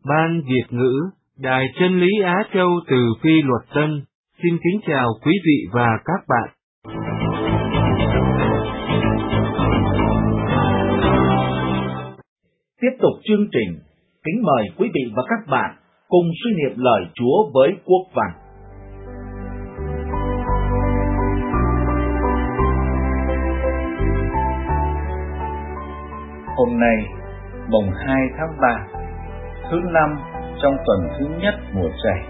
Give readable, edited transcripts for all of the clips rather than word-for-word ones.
Ban Việt ngữ, Đài Chân lý Á Châu từ Phi Luật Tân, xin kính chào quý vị và các bạn. Tiếp tục chương trình, kính mời quý vị và các bạn cùng suy niệm lời Chúa với Quốc Văn. Hôm nay, mùng 2 tháng 3, thứ năm trong tuần thứ nhất mùa Trảy.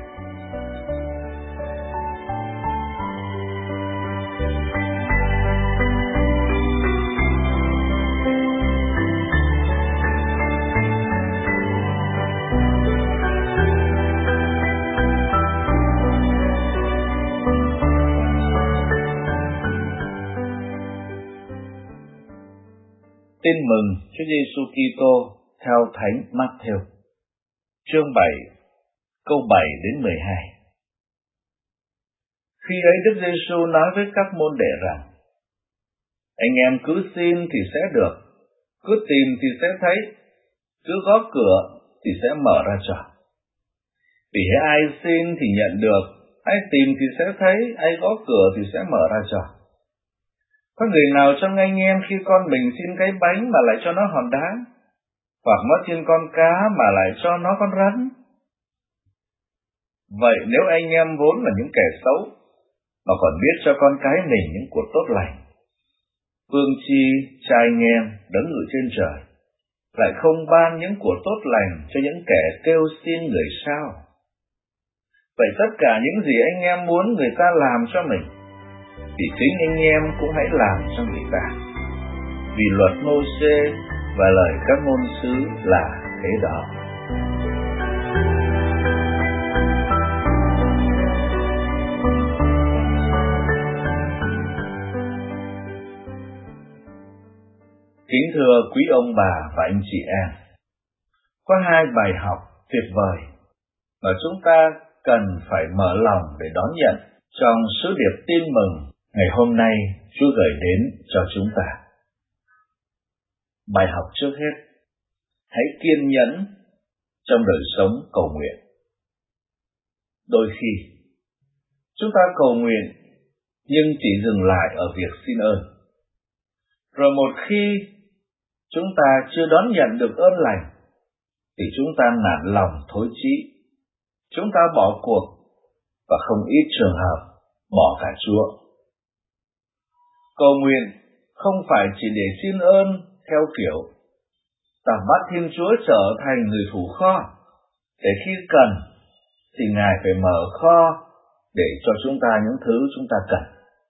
Tin mừng Chúa Giêsu Kitô theo Thánh Matthew, chương 7, câu 7 đến 12. Khi ấy Đức Giêsu nói với các môn đệ rằng: Anh em cứ xin thì sẽ được, cứ tìm thì sẽ thấy, cứ gõ cửa thì sẽ mở ra cho. Vì ai xin thì nhận được, ai tìm thì sẽ thấy, ai gõ cửa thì sẽ mở ra cho. Có người nào trong anh em khi con mình xin cái bánh mà lại cho nó hòn đá, hoặc nó xin con cá mà lại cho nó con rắn? Vậy nếu anh em vốn là những kẻ xấu, mà còn biết cho con cái mình những của tốt lành, phương chi cha anh em đấng ngự trên trời lại không ban những của tốt lành cho những kẻ kêu xin người sao? Vậy tất cả những gì anh em muốn người ta làm cho mình, thì chính anh em cũng hãy làm cho người ta. Vì luật Mô-sê và lời các ngôn sứ là thế đó. Kính thưa quý ông bà và anh chị em, có hai bài học tuyệt vời mà chúng ta cần phải mở lòng để đón nhận trong sứ điệp tin mừng ngày hôm nay Chúa gửi đến cho chúng ta. Bài học trước hết, hãy kiên nhẫn trong đời sống cầu nguyện. Đôi khi, chúng ta cầu nguyện nhưng chỉ dừng lại ở việc xin ơn. Rồi một khi chúng ta chưa đón nhận được ơn lành, thì chúng ta nản lòng thối chí, chúng ta bỏ cuộc, và không ít trường hợp bỏ cả Chúa. Cầu nguyện không phải chỉ để xin ơn theo kiểu ta bắt Thiên Chúa trở thành người thủ kho, để khi cần thì Ngài phải mở kho để cho chúng ta những thứ chúng ta cần.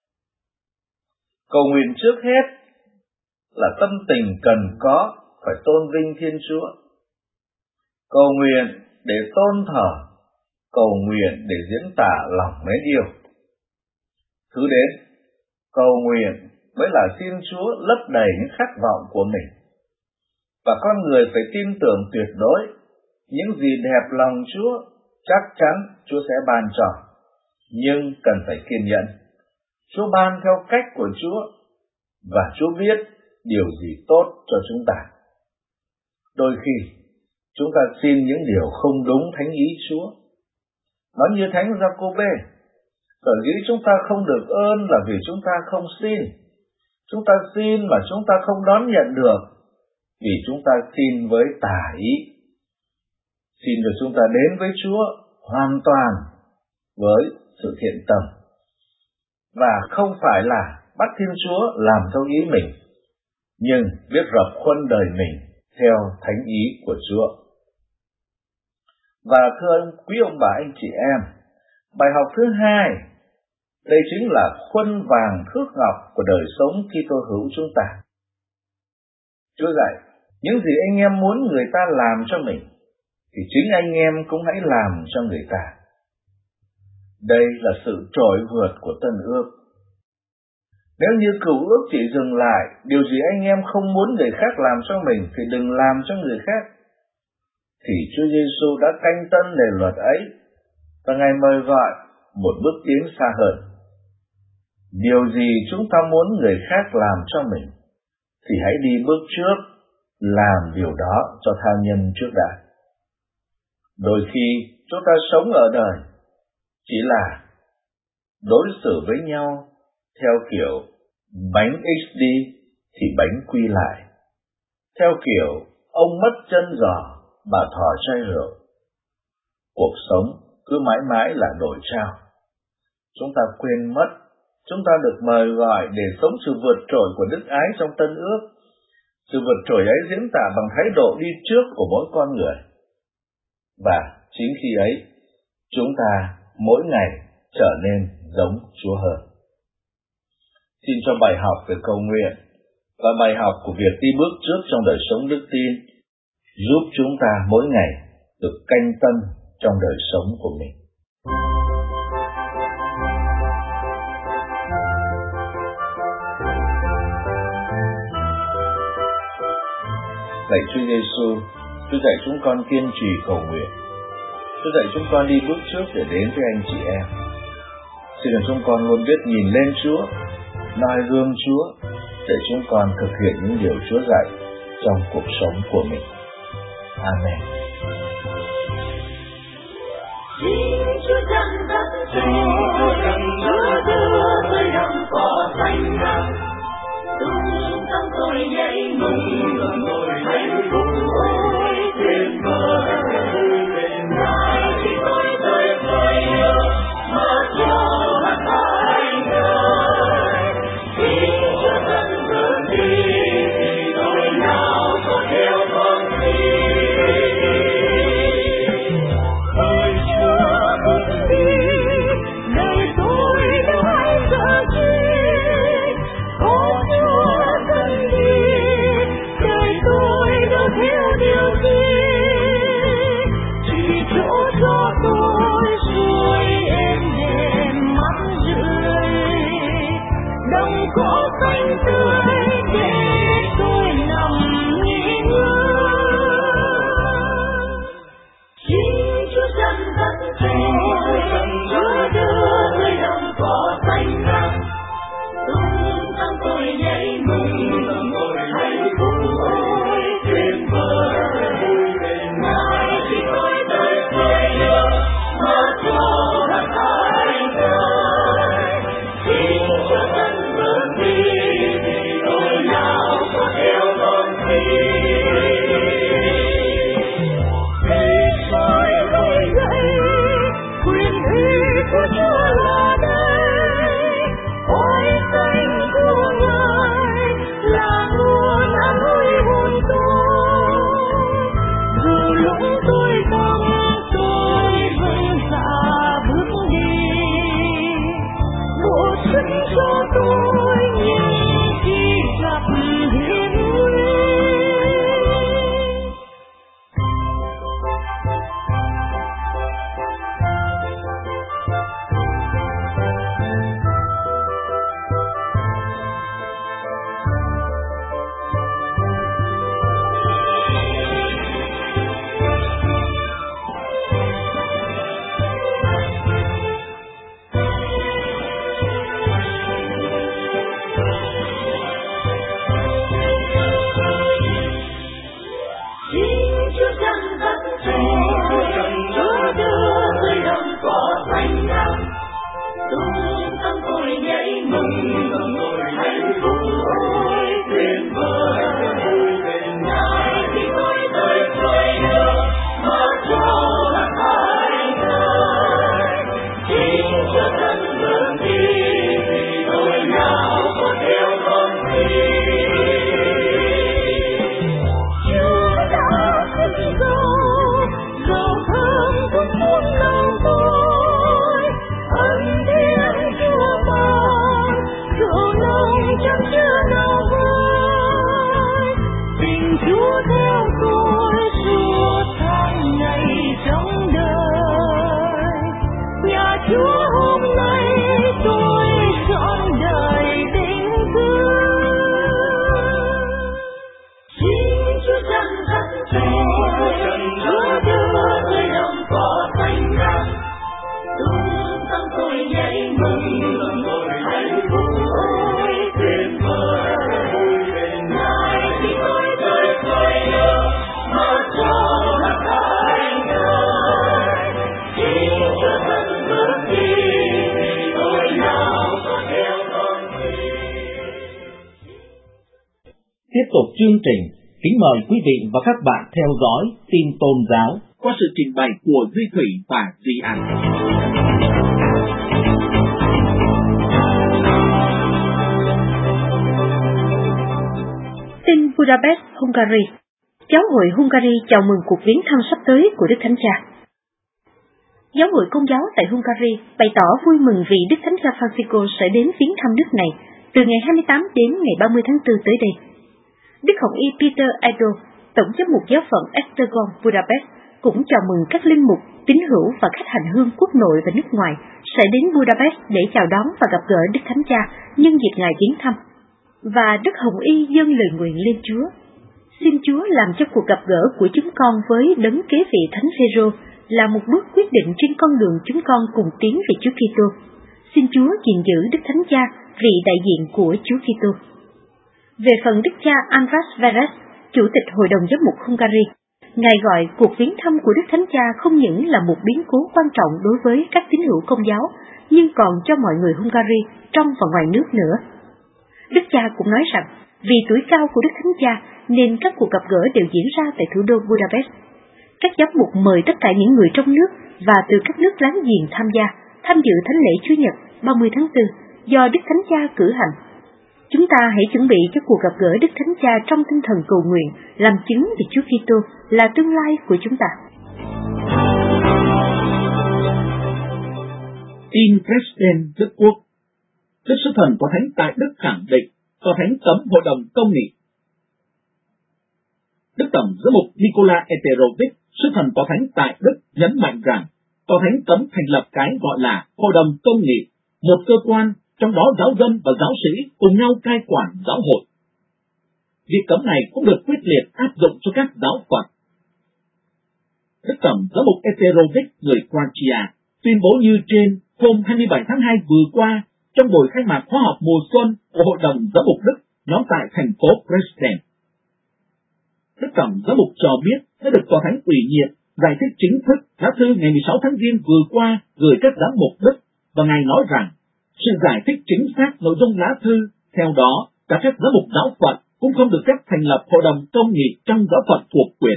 Cầu nguyện trước hết là tâm tình cần có phải tôn vinh Thiên Chúa. Cầu nguyện để tôn thờ, cầu nguyện để diễn tả lòng mến yêu. Thứ đến, cầu nguyện mới là xin Chúa lấp đầy những khát vọng của mình. Và con người phải tin tưởng tuyệt đối, những gì đẹp lòng Chúa chắc chắn Chúa sẽ ban cho. Nhưng cần phải kiên nhẫn. Chúa ban theo cách của Chúa, và Chúa biết điều gì tốt cho chúng ta. Đôi khi, chúng ta xin những điều không đúng thánh ý Chúa. Nói như Thánh Giacôbê, sở dĩ chúng ta không được ơn là vì chúng ta không xin. Chúng ta xin mà chúng ta không đón nhận được, vì chúng ta xin với tà ý. Xin được chúng ta đến với Chúa hoàn toàn với sự thiện tâm, và không phải là bắt Thiên Chúa làm theo ý mình, nhưng biết rập khuôn đời mình theo thánh ý của Chúa. Và thưa quý ông bà anh chị em, bài học thứ hai, đây chính là khuôn vàng thước ngọc của đời sống Kitô hữu chúng ta. Chúa dạy, những gì anh em muốn người ta làm cho mình, thì chính anh em cũng hãy làm cho người ta. Đây là sự trội vượt của Tân Ước. Nếu như Cựu Ước chỉ dừng lại, điều gì anh em không muốn người khác làm cho mình thì đừng làm cho người khác, thì Chúa Giêsu đã canh tân nền luật ấy, và Ngài mời gọi một bước tiến xa hơn. Điều gì chúng ta muốn người khác làm cho mình, thì hãy đi bước trước, làm điều đó cho tha nhân trước đã. Đôi khi chúng ta sống ở đời chỉ là đối xử với nhau theo kiểu bánh x đi thì bánh quy lại, theo kiểu ông mất chân giò, bà thò chai rượu. Cuộc sống cứ mãi mãi là đổi trao. Chúng ta quên mất chúng ta được mời gọi để sống sự vượt trội của đức ái trong Tân Ước. Sự vượt trội ấy diễn tả bằng thái độ đi trước của mỗi con người. Và chính khi ấy, chúng ta mỗi ngày trở nên giống Chúa hơn. Xin cho bài học về cầu nguyện và bài học của việc đi bước trước trong đời sống đức tin giúp chúng ta mỗi ngày được canh tâm trong đời sống của mình. Lạy Chúa Giêsu, Chúa dạy chúng con kiên trì cầu nguyện. Chúa dạy chúng con đi bước trước để đến với anh chị em. Xin là chúng con luôn biết nhìn lên Chúa, noi gương Chúa để chúng con thực hiện những điều Chúa dạy trong cuộc sống của mình. Amen. Xin Chúa dẫn dắt Chúa đưa tôi đồng cỏ xanh ngát, tung tâm tôi nhảy mừng hạnh phúc ôi tuyệt vời. Ngài khi tôi tới với mà cho mắt ai ngài. Xin Chúa dẫn bước đi thì tôi nào có theo con đi. Ôi Chúa bước đi đời tôi đâu hay sợ chi. Ôi Chúa dẫn đi đời tôi đâu theo điều gì. Chỉ chỗ cho tôi suối êm đềm mắt rượi, đồng cỏ xanh tươi để tôi nằm nghỉ ngơi. Xin Chúa dẫn dắt Chúa đưa tôi đồng cỏ xanh ngát, tung tăng tôi nhảy mừng hạnh phúc ôi tuyệt vời. Ngài khi tôi tới với mà cho mắt ai ngài. Xin Chúa dẫn bước đi thì tôi nào có theo con đi. Khi soi khởi dậy quyền uy của Chúa là đây. Ôi danh của Ngài là nguồn an ủi hồn tôi. Dù lúc tôi vắng tôi vẫn dạ bước đi. Bộ chân cho tôi những khi gặp hiểm nguy. tục chương trình, kính mời quý vị và các bạn theo dõi tin tôn giáo qua sự trình bày của Duy Thủy và Duy An. Tin Budapest, Hungary. Giáo hội Hungary chào mừng cuộc viếng thăm sắp tới của Đức Thánh Cha. Giáo hội Công giáo tại Hungary bày tỏ vui mừng vì Đức Thánh Cha Francisco sẽ đến viếng thăm nước này từ ngày 28 đến ngày 30 tháng 4 tới đây. Đức Hồng y Peter Idol, Tổng giám mục giáo phận Esztergom Budapest, cũng chào mừng các linh mục, tín hữu và khách hành hương quốc nội và nước ngoài sẽ đến Budapest để chào đón và gặp gỡ Đức Thánh Cha nhân dịp ngài viếng thăm. Và Đức Hồng y dâng lời nguyện lên Chúa. Xin Chúa làm cho cuộc gặp gỡ của chúng con với đấng kế vị Thánh Phêrô là một bước quyết định trên con đường chúng con cùng tiến về Chúa Kitô. Xin Chúa gìn giữ Đức Thánh Cha, vị đại diện của Chúa Kitô. Về phần Đức cha András Veres, Chủ tịch Hội đồng Giám mục Hungary, ngài gọi cuộc viếng thăm của Đức Thánh Cha không những là một biến cố quan trọng đối với các tín hữu Công giáo, nhưng còn cho mọi người Hungary trong và ngoài nước nữa. Đức cha cũng nói rằng, vì tuổi cao của Đức Thánh Cha nên các cuộc gặp gỡ đều diễn ra tại thủ đô Budapest. Các giám mục mời tất cả những người trong nước và từ các nước láng giềng tham dự thánh lễ Chúa Nhật 30 tháng 4 do Đức Thánh Cha cử hành. Chúng ta hãy chuẩn bị cho cuộc gặp gỡ Đức Thánh Cha trong tinh thần cầu nguyện, làm chứng về Chúa Kitô là tương lai của chúng ta. Tin Dresden, Đức Quốc. Đức Sứ Thần Tòa Thánh tại Đức khẳng định Tòa Thánh cấm Hội đồng Công nghị. Đức Tổng giám mục Nicola Eterovic, Sứ Thần Tòa Thánh tại Đức nhấn mạnh rằng Tòa Thánh cấm thành lập cái gọi là Hội đồng Công nghị, một cơ quan trong đó giáo dân và giáo sĩ cùng nhau cai quản giáo hội. Việc cấm này cũng được quyết liệt áp dụng cho các giáo phận. Đức Tổng giám mục Eterovic người Croatia tuyên bố như trên hôm 27 tháng 2 vừa qua trong buổi khai mạc khóa học mùa xuân của Hội đồng Giám mục Đức nhóm tại thành phố Dresden. Đức Tổng giám mục cho biết đã được Tòa Thánh ủy nhiệm giải thích chính thức lá thư ngày 16 tháng Giêng vừa qua gửi các giám mục Đức, và ngài nói rằng sự giải thích chính xác nội dung lá thư, theo đó cả các giám mục giáo phận cũng không được phép thành lập Hội đồng Công nghị trong giáo phận thuộc quyền.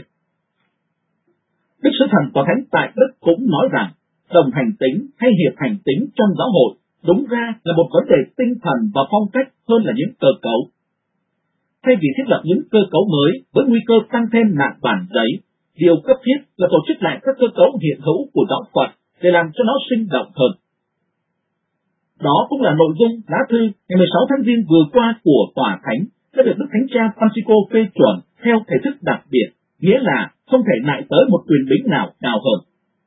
Đức Sứ Thần Tòa Thánh tại Đức cũng nói rằng đồng hành tính hay hiệp hành tính trong giáo hội đúng ra là một vấn đề tinh thần và phong cách hơn là những cơ cấu. Thay vì thiết lập những cơ cấu mới với nguy cơ tăng thêm nạn bản giấy, điều cấp thiết là tổ chức lại các cơ cấu hiện hữu của giáo phận để làm cho nó sinh động hơn. Đó cũng là nội dung lá thư ngày 16 tháng Giêng vừa qua của Tòa Thánh đã được Đức Thánh Cha Francisco phê chuẩn theo thể thức đặc biệt, nghĩa là không thể nại tới một quyền bính nào cao hơn.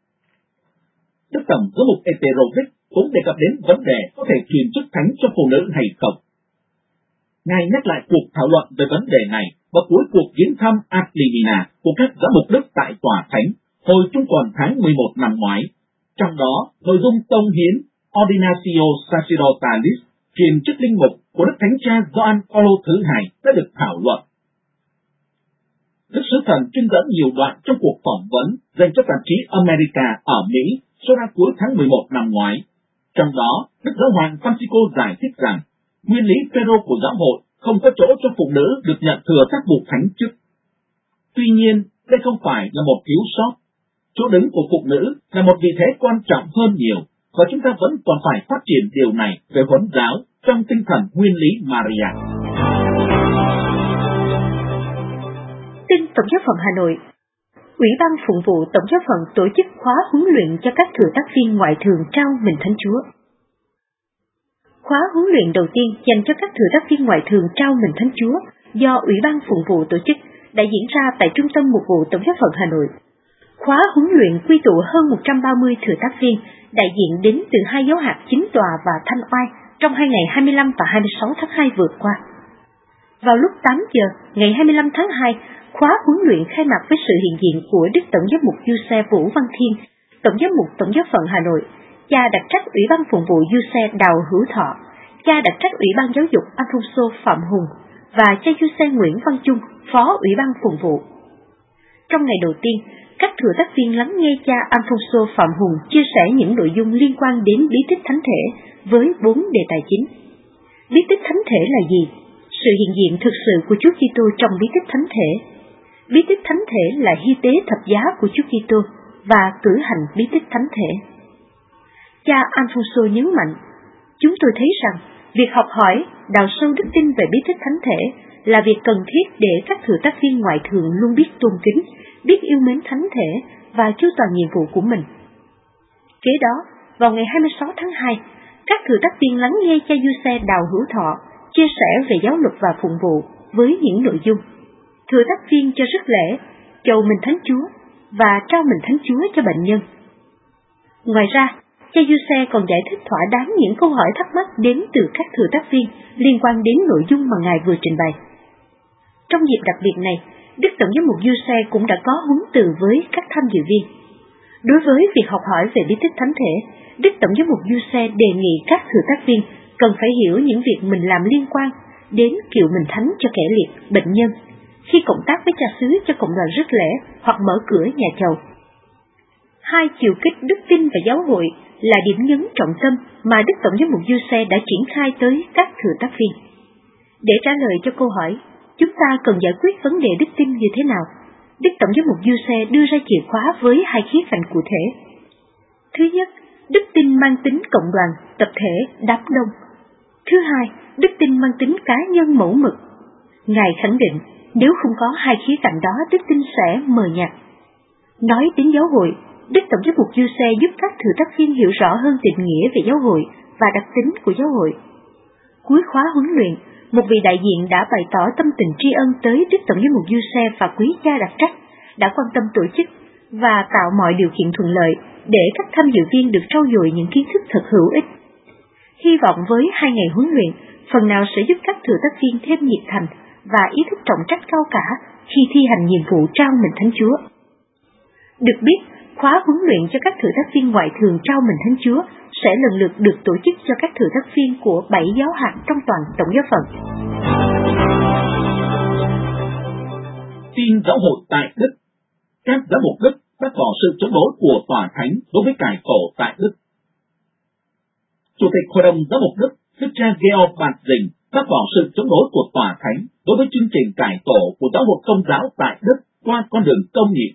Đức Tổng giám mục Eterovic cũng đề cập đến vấn đề có thể truyền chức thánh cho phụ nữ hay không. Ngài nhắc lại cuộc thảo luận về vấn đề này vào cuối cuộc viếng thăm ad limina của các giám mục Đức tại Tòa Thánh hồi trung tuần tháng 11 năm ngoái. Trong đó, nội dung tông hiến Ordinatio Sacerdotalis, truyền chức linh mục của Đức Thánh Cha Gioan Paulo thứ hai đã được thảo luận. Đức Sứ Thần trích dẫn nhiều đoạn trong cuộc phỏng vấn dành cho tạp chí America ở Mỹ số ra cuối tháng 11 năm ngoái. Trong đó, Đức Giáo hoàng Francisco giải thích rằng nguyên lý Phêrô của giáo hội không có chỗ cho phụ nữ được nhận thừa các vụ thánh chức. Tuy nhiên, đây không phải là một thiếu sót. Chỗ đứng của phụ nữ là một vị thế quan trọng hơn nhiều, và chúng ta vẫn còn phải phát triển điều này về huấn giáo trong tinh thần nguyên lý Maria. Tin Tổng giáo phận Hà Nội. Ủy ban Phụng vụ Tổng giáo phận tổ chức khóa huấn luyện cho các thừa tác viên ngoại thường trao mình Thánh Chúa. Khóa huấn luyện đầu tiên dành cho các thừa tác viên ngoại thường trao mình Thánh Chúa do Ủy ban Phụng vụ tổ chức đã diễn ra tại Trung tâm Mục vụ Tổng giáo phận Hà Nội. Khóa huấn luyện quy tụ hơn 130 thừa tác viên đại diện đến từ hai giáo hạt Chính Tòa và Thanh Oai trong hai ngày 25 và 26 tháng 2 vừa qua. Vào lúc 8 giờ ngày 25 tháng 2, khóa huấn luyện khai mạc với sự hiện diện của Đức Tổng giám mục Giuse Vũ Văn Thiên, Tổng giám mục Tổng giáo phận Hà Nội, cha đặc trách Ủy ban Phụng vụ Giuse Đào Hữu Thọ, cha đặc trách Ủy ban Giáo dục Alfonso Phạm Hùng và cha Giuse Nguyễn Văn Trung, phó Ủy ban Phụng vụ. Trong ngày đầu tiên, các thừa tác viên lắng nghe cha Alfonso Phạm Hùng chia sẻ những nội dung liên quan đến bí tích thánh thể với 4 đề tài chính. Bí tích thánh thể là gì? sự hiện diện thực sự của Chúa Kitô trong bí tích thánh thể. Bí tích thánh thể là hy tế thập giá của Chúa Kitô và cử hành bí tích thánh thể. Cha Alfonso nhấn mạnh, chúng tôi thấy rằng việc học hỏi, đào sâu đức tin về bí tích thánh thể là việc cần thiết để các thừa tác viên ngoại thường luôn biết tôn kính, biết yêu mến thánh thể và chu toàn nhiệm vụ của mình. Kế đó, vào ngày 26 tháng 2, các thừa tác viên lắng nghe cha Giuse Đào Hữu Thọ chia sẻ về giáo luật và phụng vụ với những nội dung: thừa tác viên cho rước lễ, chầu mình Thánh Chúa và trao mình Thánh Chúa cho bệnh nhân. Ngoài ra, cha Giuse còn giải thích thỏa đáng những câu hỏi thắc mắc đến từ các thừa tác viên liên quan đến nội dung mà Ngài vừa trình bày. Trong dịp đặc biệt này, Đức Tổng giám mục Giuse cũng đã có huấn từ với các tham dự viên. Đối với việc học hỏi về bí tích thánh thể, Đức Tổng giám mục Giuse đề nghị các thừa tác viên cần phải hiểu những việc mình làm liên quan đến kiệu mình thánh cho kẻ liệt, bệnh nhân, khi cộng tác với cha xứ cho cộng đoàn rước lễ hoặc mở cửa nhà chầu. Hai chiều kích đức tin và giáo hội là điểm nhấn trọng tâm mà Đức Tổng giám mục Giuse đã triển khai tới các thừa tác viên. Để trả lời cho câu hỏi, chúng ta cần giải quyết vấn đề đức tin như thế nào? Đức Tổng giám mục Giuse đưa ra chìa khóa với hai khía cạnh cụ thể. Thứ nhất, đức tin mang tính cộng đoàn, tập thể, đám đông. Thứ hai, đức tin mang tính cá nhân mẫu mực. Ngài khẳng định, nếu không có hai khía cạnh đó, đức tin sẽ mờ nhạt. Nói đến giáo hội, Đức Tổng giám mục Giuse giúp các thừa tác viên hiểu rõ hơn định nghĩa về giáo hội và đặc tính của giáo hội. Cuối khóa huấn luyện, một vị đại diện đã bày tỏ tâm tình tri ân tới Đức Tổng giám mục Giuse và quý cha đặc trách đã quan tâm tổ chức và tạo mọi điều kiện thuận lợi để các tham dự viên được trau dồi những kiến thức thật hữu ích. Hy vọng với 2 ngày huấn luyện, phần nào sẽ giúp các thừa tác viên thêm nhiệt thành và ý thức trọng trách cao cả khi thi hành nhiệm vụ trao mình Thánh Chúa. Được biết, khóa huấn luyện cho các thừa tác viên ngoại thường trao mình Thánh Chúa sẽ lần lượt được tổ chức cho các thừa tác viên của 7 giáo hạt trong toàn tổng giáo phận. Tin giáo hội tại Đức. Các giám mục Đức bác bỏ sự chống đối của Tòa Thánh đối với cải tổ tại Đức. Chủ tịch Hội đồng Giám mục Đức, Đức cha Georg Batzing bác bỏ sự chống đối của Tòa Thánh đối với chương trình cải tổ của giáo hội Công giáo tại Đức qua con đường công nghị.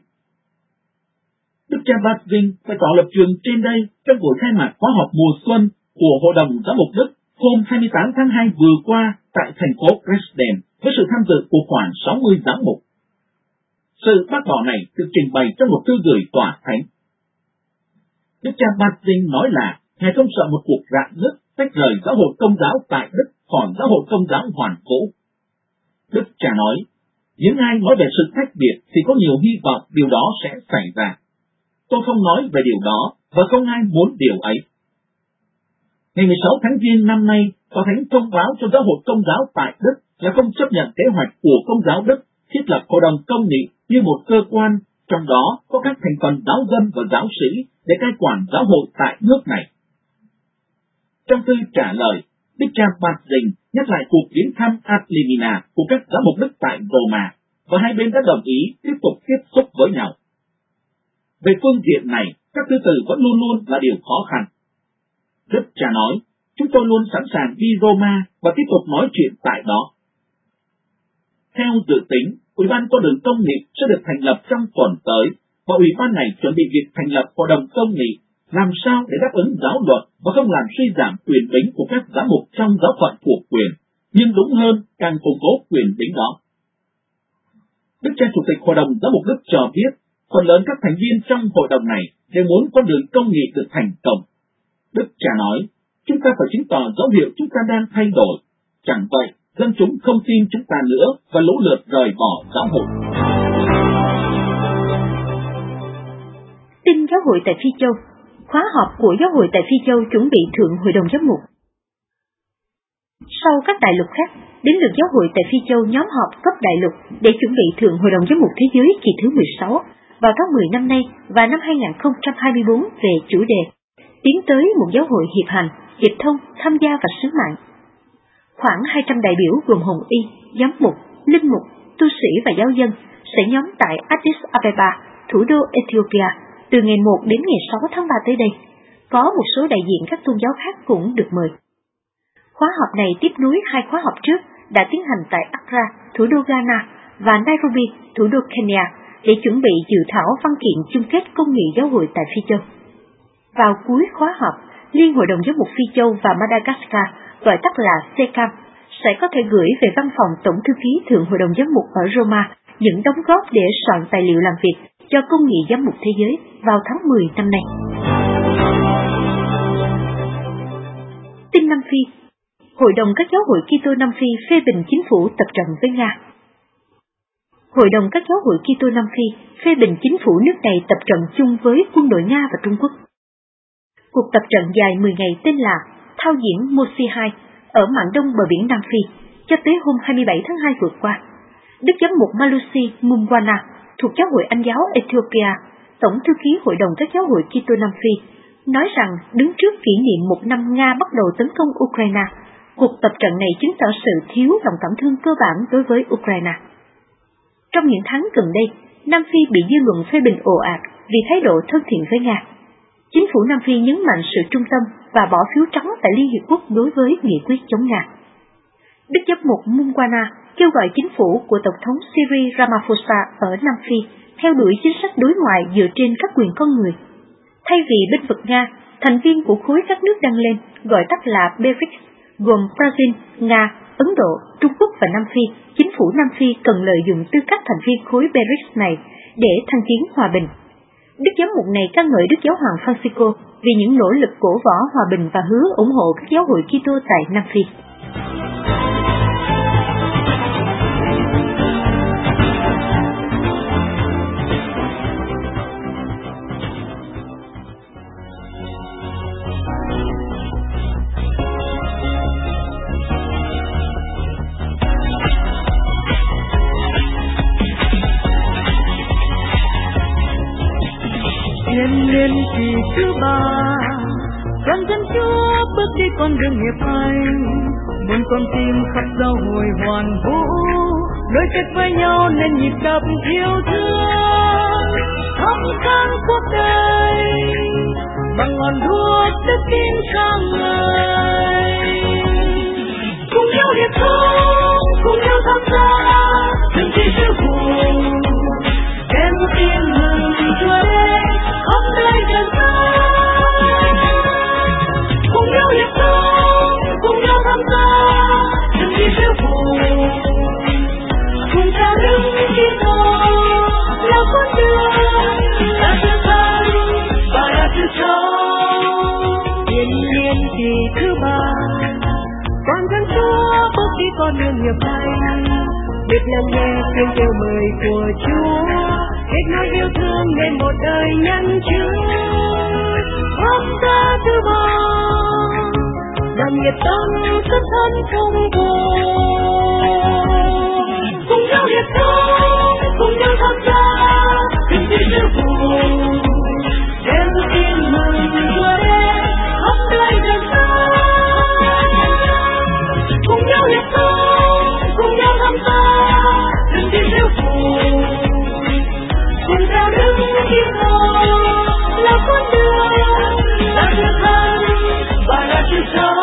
Đức cha Batzing bày tỏ lập trường trên đây trong buổi khai mạc khóa họp mùa xuân của Hội đồng Giám mục Đức hôm 28 tháng 2 vừa qua tại thành phố Dresden với sự tham dự của khoảng 60 giám mục. Sự bác bỏ này được trình bày trong một thư gửi Tòa Thánh. Đức cha Batzing nói là Ngài không sợ một cuộc rạn nứt tách rời giáo hội Công giáo tại Đức khỏi giáo hội Công giáo hoàn cũ. Đức cha nói, những ai nói về sự tách biệt thì có nhiều hy vọng điều đó sẽ xảy ra. Tôi không nói về điều đó và không ai muốn điều ấy. Ngày 16 tháng Giêng năm nay, Tòa Thánh thông báo cho giáo hội Công giáo tại Đức là không chấp nhận kế hoạch của Công giáo Đức thiết lập Hội đồng Công nghị như một cơ quan, trong đó có các thành phần giáo dân và giáo sĩ để cai quản giáo hội tại nước này. Trong thư trả lời, Đức cha Batzing nhắc lại cuộc viếng thăm ad limina của các giám mục Đức tại Roma và hai bên đã đồng ý tiếp tục tiếp xúc với nhau. Về phương diện này, các thư từ vẫn luôn luôn là điều khó khăn. Đức cha nói, chúng tôi luôn sẵn sàng đi Roma và tiếp tục nói chuyện tại đó. Theo dự tính, Ủy ban con đường công nghị sẽ được thành lập trong tuần tới, và Ủy ban này chuẩn bị việc thành lập Hội đồng công nghị làm sao để đáp ứng giáo luật và không làm suy giảm quyền bính của các giám mục trong giáo phận thuộc quyền, nhưng đúng hơn càng củng cố quyền bính đó. Đức cha Chủ tịch Hội đồng Giám mục Đức cho biết, phần lớn các thành viên trong hội đồng này đều muốn con đường công nghị được thành công. Đức cha nói, chúng ta phải chứng tỏ dấu hiệu chúng ta đang thay đổi. Chẳng vậy, dân chúng không tin chúng ta nữa và lũ lượt rời bỏ giáo hội. Tin giáo hội tại Phi Châu. Khóa họp của giáo hội tại Phi Châu chuẩn bị thượng hội đồng giám mục. Sau các đại lục khác, đến lượt giáo hội tại Phi Châu nhóm họp cấp đại lục để chuẩn bị thượng hội đồng giám mục thế giới kỳ thứ 16 vào tháng 10 năm nay và năm 2024 về chủ đề tiến tới một giáo hội hiệp hành, hiệp thông, tham gia và sứ mạng. Khoảng 200 đại biểu gồm hồng y, giám mục, linh mục, tu sĩ và giáo dân sẽ nhóm tại Addis Ababa, thủ đô Ethiopia, từ ngày 1 đến ngày 6 tháng 3 tới đây. Có một số đại diện các tôn giáo khác cũng được mời. Khóa họp này tiếp nối hai khóa họp trước đã tiến hành tại Accra, thủ đô Ghana, và Nairobi, thủ đô Kenya, để chuẩn bị dự thảo văn kiện chung kết công nghị giáo hội tại Phi Châu. Vào cuối khóa họp, Liên Hội đồng Giám mục Phi Châu và Madagascar, gọi tắt là SECAM, sẽ có thể gửi về văn phòng Tổng thư ký Thượng Hội đồng Giám mục ở Roma những đóng góp để soạn tài liệu làm việc cho công nghị giám mục thế giới vào tháng 10 năm nay. Tin Nam Phi. Hội đồng các giáo hội Kitô Nam Phi phê bình chính phủ tập trận với Nga. Hội đồng các giáo hội Kitô Nam Phi phê bình chính phủ nước này tập trận chung với quân đội Nga và Trung Quốc. Cuộc tập trận dài 10 ngày tên là Thao diễn Mosi 2 ở mạn đông bờ biển Nam Phi cho tới hôm 27 tháng 2 vừa qua. Đức Giám mục Malusi Mungwana thuộc giáo hội Anh giáo Ethiopia, Tổng thư ký Hội đồng các giáo hội Kitô Nam Phi, nói rằng đứng trước kỷ niệm 1 năm Nga bắt đầu tấn công Ukraine, cuộc tập trận này chứng tỏ sự thiếu lòng cảm thương cơ bản đối với Ukraine. Trong những tháng gần đây, Nam Phi bị dư luận phê bình ồ ạt vì thái độ thân thiện với Nga. Chính phủ Nam Phi nhấn mạnh sự trung tâm và bỏ phiếu trắng tại Liên Hiệp Quốc đối với nghị quyết chống Nga. Đức Giám mục Mungwana kêu gọi chính phủ của Tổng thống Cyril Ramaphosa ở Nam Phi theo đuổi chính sách đối ngoại dựa trên các quyền con người. Thay vì bênh vực Nga, thành viên của khối các nước đang lên, gọi tắt là BRICS, gồm Brazil, Nga, Ấn Độ, Trung Quốc và Nam Phi, chính phủ Nam Phi cần lợi dụng tư cách thành viên khối BRICS này để thăng tiến hòa bình. Đức Giám mục này ca ngợi Đức Giáo hoàng Francisco vì những nỗ lực cổ võ hòa bình và hứa ủng hộ các giáo hội Kitô tại Nam Phi. Niên kỳ thứ 3, đoàn dân Chúa bước đi con đường nghiệp anh, muốn con tim khắp giáo hội hoàn vũ, nối kết với nhau nên nhịp đập yêu thương, thắp sáng cuộc đời bằng ngọn đuốc đức tin sáng ngời. Cùng nhau hiệp thông, cùng nhau tham gia, đừng chỉ sự vụ, đem tin mừng Chúa đến khắp nơi trần gian. Cùng nhau hiệp thông, cùng nhau tham gia, đừng chỉ sự vụ, cùng ta đứng Kitô là con đường, là sự thật và là sự sống. Niên kỳ thứ 3, toàn dân Chúa bước đi con đường nghiệp anh, biết lắng nghe tiếng kêu mời của Chúa, kết nối yêu thương nên một đời nhân chứng. Hôm ta thứ 3, đoàn nhiệt tâm xuất thân không buồn, cùng nhau hiệp thông, cùng nhau tham gia, cùng đi sự vụ, đem tin mừng Chúa đến khắp nơi trần gian. Cùng nhau hiệp thông, cùng nhau tham gia, đừng đi sự vụ, cùng theo đứng Kitô là con đường, là sự thật và là sự sống.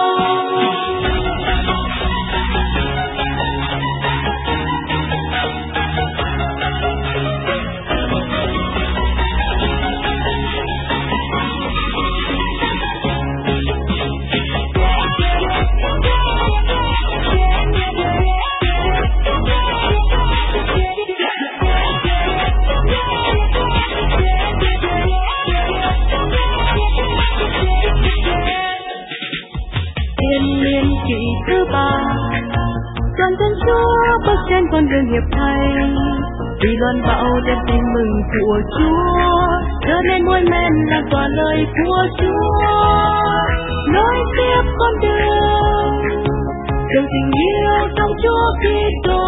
Niên kỳ thứ 3, toàn dân Chúa bước trên con đường hiệp thành, vì loan bão đem tin mừng của Chúa, trở nên muôn men lan tỏa lời của Chúa, nối tiếp con đường tình yêu trong Chúa Kitô.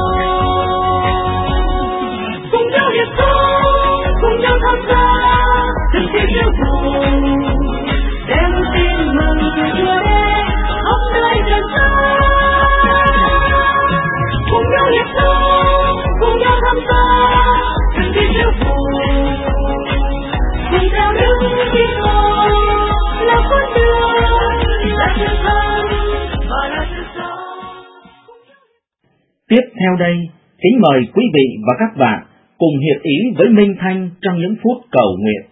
Cùng nhau hiệp thông, cùng nhau tham gia, thực hiện yêu cầu, đem tin mừng của Chúa đến khắp nơi trần gian. Cùng nhau hiệp thông, cùng nhau tham gia, thực hiện yêu cầu, cùng theo đứng Kitô là con đường, là sự thật và là sự sống. Tiếp theo đây, kính mời quý vị và các bạn cùng hiệp ý với Minh Thanh trong những phút cầu nguyện.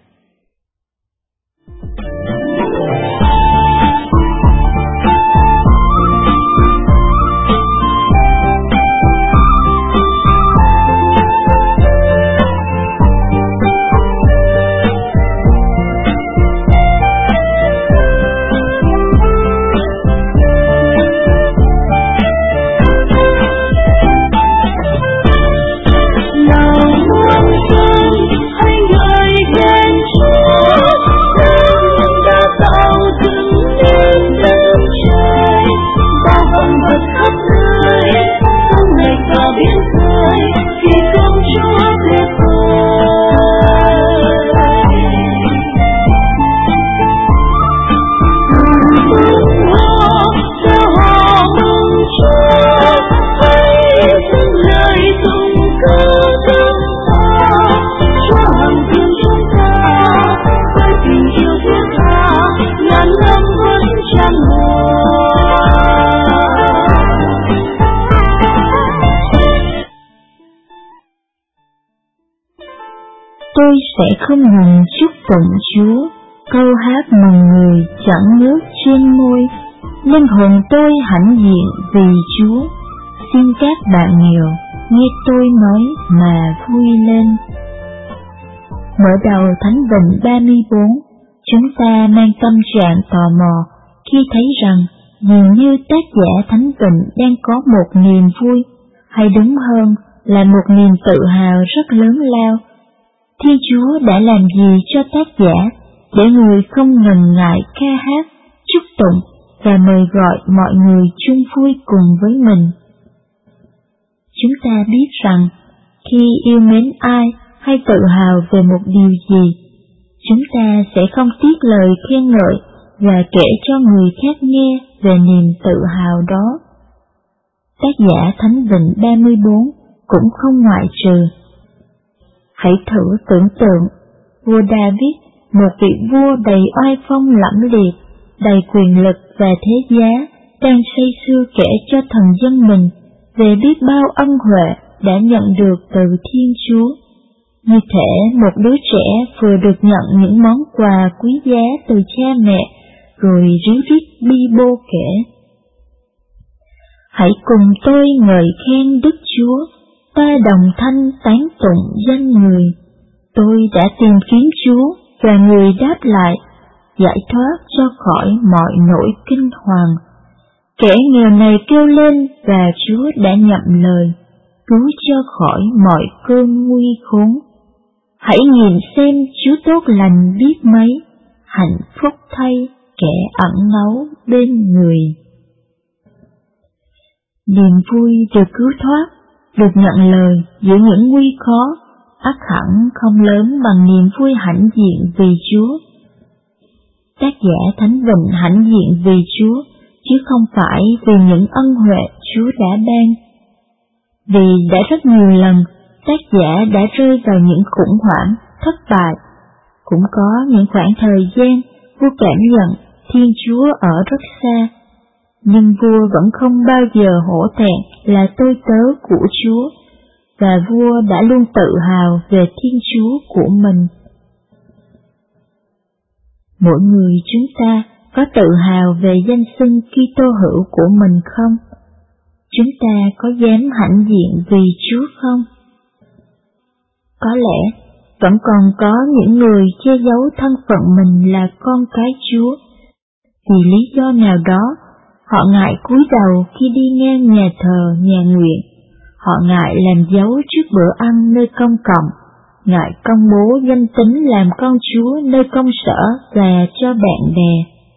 Tôi sẽ không ngừng chúc tụng Chúa, câu hát mừng người chẳng ngớt trên môi. Linh hồn tôi hãnh diện vì Chúa, xin các bạn nghèo nghe tôi nói mà vui lên. Mở đầu Thánh Vịnh 34, chúng ta mang tâm trạng tò mò khi thấy rằng dường như tác giả Thánh Vịnh đang có một niềm vui, hay đúng hơn là một niềm tự hào rất lớn lao. Thiên Chúa đã làm gì cho tác giả để người không ngần ngại ca hát, chúc tụng và mời gọi mọi người chung vui cùng với mình? Chúng ta biết rằng khi yêu mến ai hay tự hào về một điều gì, chúng ta sẽ không tiếc lời khen ngợi và kể cho người khác nghe về niềm tự hào đó. Tác giả Thánh Vịnh 34 cũng không ngoại trừ. Hãy thử tưởng tượng, vua David, một vị vua đầy oai phong lẫm liệt, đầy quyền lực và thế giá, đang say sưa kể cho thần dân mình về biết bao ân huệ đã nhận được từ Thiên Chúa. Như thể một đứa trẻ vừa được nhận những món quà quý giá từ cha mẹ, rồi ríu rít bi bô kể. Hãy cùng tôi ngợi khen Đức Chúa, ta đồng thanh tán tụng danh người. Tôi đã tìm kiếm Chúa và người đáp lại, giải thoát cho khỏi mọi nỗi kinh hoàng. Kẻ nghèo này kêu lên và Chúa đã nhậm lời, cứu cho khỏi mọi cơn nguy khốn. Hãy nhìn xem Chúa tốt lành biết mấy, hạnh phúc thay kẻ ẩn náu bên người. Niềm vui được cứu thoát, được nhận lời giữa những nguy khó, ắt hẳn không lớn bằng niềm vui hãnh diện vì Chúa. Tác giả Thánh Vịnh hãnh diện vì Chúa, chứ không phải vì những ân huệ Chúa đã ban. Vì đã rất nhiều lần, tác giả đã rơi vào những khủng hoảng, thất bại. Cũng có những khoảng thời gian, vua cảm nhận Thiên Chúa ở rất xa, nhưng vua vẫn không bao giờ hổ thẹn là tôi tớ của Chúa, và vua đã luôn tự hào về Thiên Chúa của mình. Mỗi người chúng ta có tự hào về danh xưng Kitô hữu của mình không? Chúng ta có dám hãnh diện vì Chúa không? Có lẽ vẫn còn có những người che giấu thân phận mình là con cái Chúa. Vì lý do nào đó, họ ngại cúi đầu khi đi ngang nhà thờ, nhà nguyện. Họ ngại làm dấu trước bữa ăn nơi công cộng, ngại công bố danh tính làm con Chúa nơi công sở và cho bạn bè.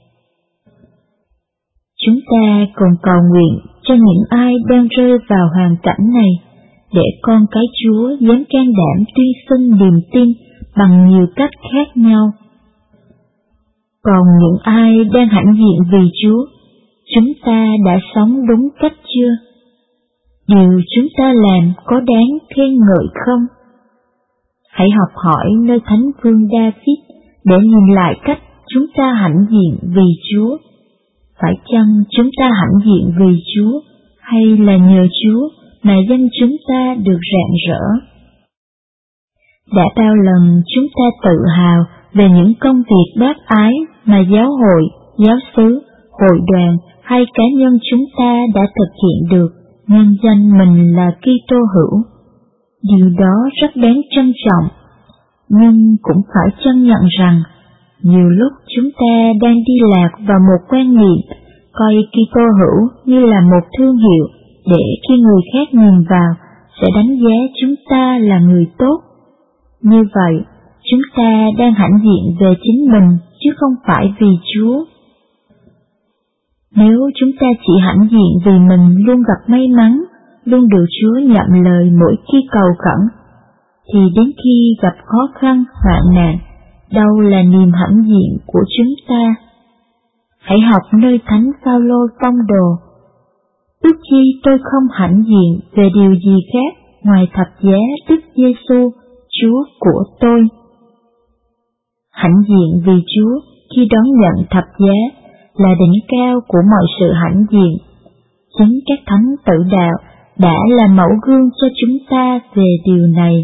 Chúng ta cùng cầu nguyện cho những ai đang rơi vào hoàn cảnh này, để con cái Chúa dám can đảm tuyên xưng niềm tin bằng nhiều cách khác nhau. Còn những ai đang hãnh diện vì Chúa, chúng ta đã sống đúng cách chưa? Điều chúng ta làm có đáng khen ngợi không? Hãy học hỏi nơi Thánh Vương David để nhìn lại cách chúng ta hãnh diện vì Chúa. Phải chăng chúng ta hãnh diện vì Chúa, hay là nhờ Chúa mà danh chúng ta được rạng rỡ. Đã bao lần chúng ta tự hào về những công việc bác ái mà giáo hội, giáo xứ, hội đoàn hay cá nhân chúng ta đã thực hiện được nhân danh mình là Kitô hữu. Điều đó rất đáng trân trọng, nhưng cũng phải chân nhận rằng nhiều lúc chúng ta đang đi lạc vào một quan niệm coi Kitô hữu như là một thương hiệu để khi người khác nhìn vào sẽ đánh giá chúng ta là người tốt. Như vậy, chúng ta đang hãnh diện về chính mình chứ không phải vì Chúa. Nếu chúng ta chỉ hãnh diện vì mình luôn gặp may mắn, luôn được Chúa nhậm lời mỗi khi cầu khẩn, thì đến khi gặp khó khăn, hoạn nạn, đâu là niềm hãnh diện của chúng ta? Hãy học nơi Thánh Phaolô tông đồ: ước chi tôi không hãnh diện về điều gì khác ngoài thập giá Đức Giêsu, Chúa của tôi. Hãnh diện vì Chúa khi đón nhận thập giá là đỉnh cao của mọi sự hãnh diện. Chính các thánh tử đạo đã là mẫu gương cho chúng ta về điều này.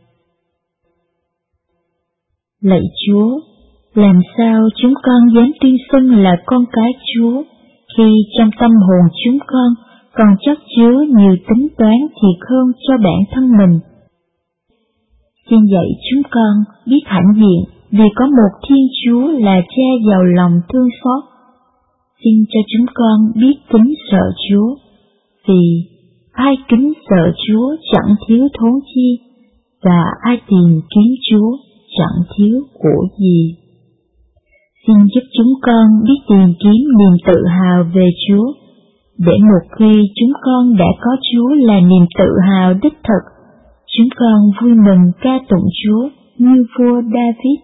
Lạy Chúa, làm sao chúng con dám tuyên xưng là con cái Chúa khi trong tâm hồn chúng con còn chất chứa nhiều tính toán thiệt hơn cho bản thân mình? Xin dạy chúng con biết hãnh diện vì có một Thiên Chúa là Cha giàu lòng thương xót. Xin cho chúng con biết kính sợ Chúa, vì ai kính sợ Chúa chẳng thiếu thốn chi, và ai tìm kiếm Chúa chẳng thiếu của gì. Xin giúp chúng con biết tìm kiếm niềm tự hào về Chúa, để một khi chúng con đã có Chúa là niềm tự hào đích thực, chúng con vui mừng ca tụng Chúa như vua David.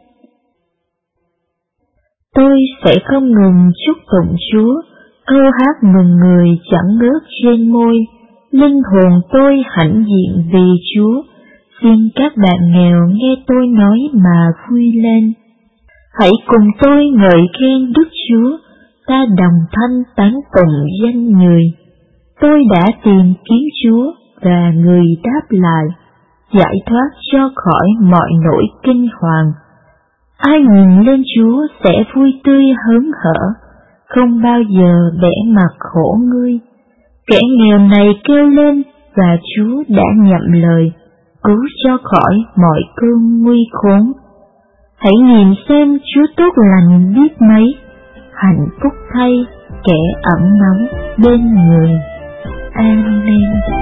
Tôi sẽ không ngừng chúc tụng Chúa, câu hát mừng người chẳng ngớt trên môi. Linh hồn tôi hãnh diện vì Chúa, xin các bạn nghèo nghe tôi nói mà vui lên. Hãy cùng tôi ngợi khen Đức Chúa, ta đồng thanh tán tụng danh Người. Tôi đã tìm kiếm Chúa và Người đáp lại, giải thoát cho khỏi mọi nỗi kinh hoàng. Ai nhìn lên Chúa sẽ vui tươi hớn hở, không bao giờ bẽ mặt khổ ngươi. Kẻ nghèo này kêu lên và Chúa đã nhậm lời, cứu cho khỏi mọi cơn nguy khốn. Hãy nhìn xem Chúa tốt lành biết mấy, hạnh phúc thay kẻ ẩn náu bên người. Amen.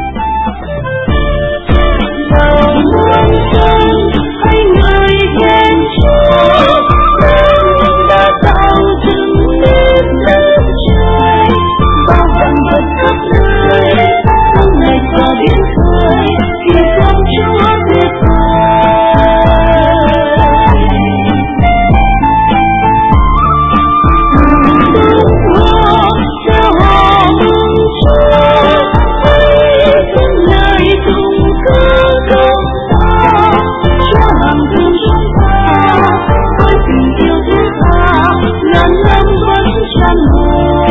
Lòng muôn dân hãy ngợi khen Chúa, đã tạo dựng nên đất trời, bao vạn vật khắp nơi, sông lạch và biển khơi, khi con Chúa tuyệt vời. Tiếng hò reo hò mừng Chúa, hãy dâng lời cùng ca công ta, Chúa hằng thương chúng ta, với tình yêu thiết tha, ngàn năm vẫn tràn hòa.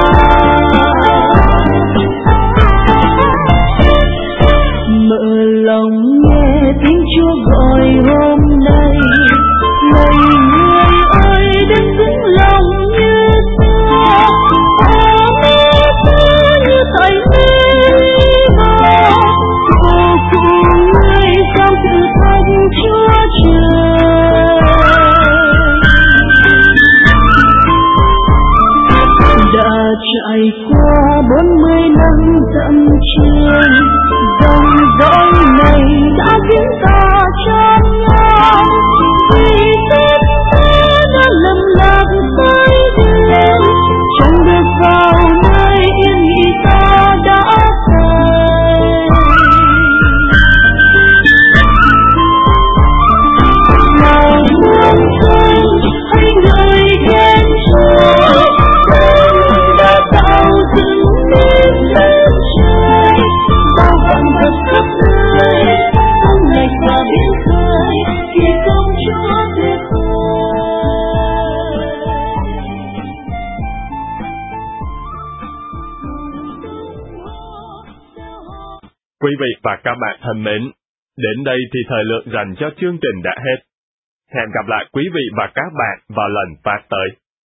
Mở lòng nghe tiếng Chúa gọi hôm nay, lạy người ơi đừng vững lòng như xưa, như thời mê vô cùng người trong thử thách Chúa trời. Đã trải qua 40 năm dặm trường, dòng dõi này đã khiến ta chán ngán, vì tất ta đã lầm lạc sai đường, chẳng được vào nơi yên nghỉ ta đã rời. Nào muôn dân hãy ngợi khen Chúa, đã tạo dựng nên đất trời, Quý vị và các bạn thân mến, đến đây thì thời lượng dành cho chương trình đã hết. Hẹn gặp lại quý vị và các bạn vào lần phát tới.